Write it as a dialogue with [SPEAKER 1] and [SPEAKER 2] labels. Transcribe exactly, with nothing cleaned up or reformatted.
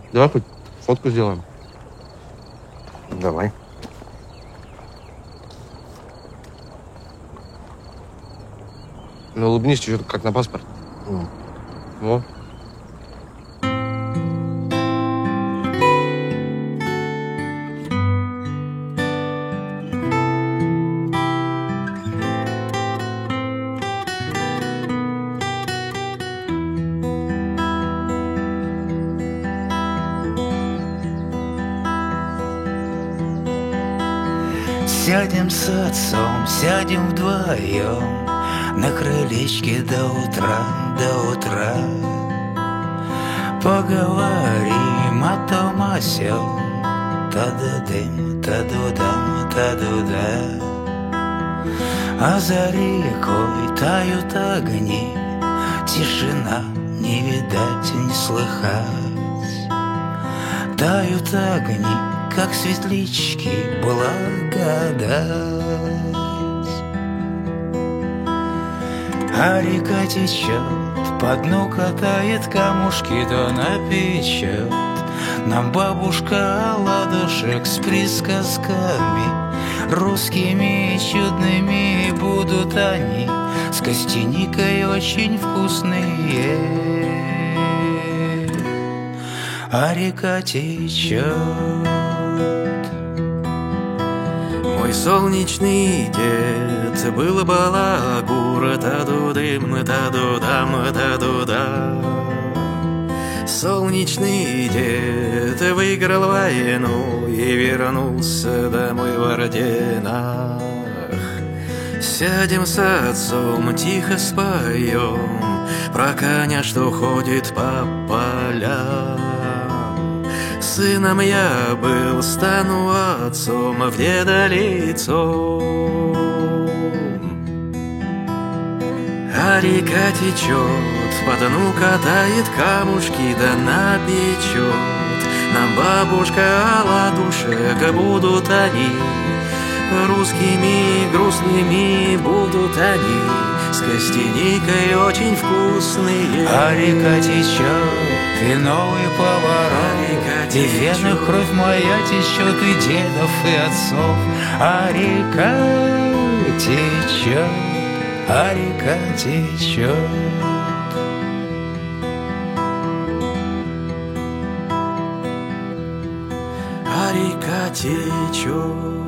[SPEAKER 1] Давай хоть фотку сделаем.
[SPEAKER 2] Давай.
[SPEAKER 1] Ну, улыбнись чуть-чуть, как на паспорт.
[SPEAKER 2] Mm.
[SPEAKER 1] Во.
[SPEAKER 3] Сядем с отцом, сядем вдвоем на крылечке до утра, до утра. Поговорим о том, о сём, та-да-дым, та-ду-дам, та-ду-да. А за рекой тают огни, тишина не видать, не слыхать. Тают огни, как светлячки, благодать. А река течет, по дну катает камушки, да напечет нам бабушка оладушек с присказками. Русскими и чудными будут они, с костяникой очень вкусные. А река течет.
[SPEAKER 4] Мой солнечный дед был балагур, та-ду-дым, та-ду-дам, та-ду-да. Солнечный дед выиграл войну и вернулся домой в орденах. Сядем с отцом, тихо споем про коня, что ходит по полям. Сыном я был, стану отцом, в деда лицом. А река течет, по дну катает камушки, да напечет нам бабушка оладушек. Будут они русскими, грустными, будут они с костяникой очень вкусные.
[SPEAKER 3] А река течет, и новый поворот, и в венах кровь моя течет, и дедов, и отцов. А река течет, а река течет.
[SPEAKER 4] А река течет.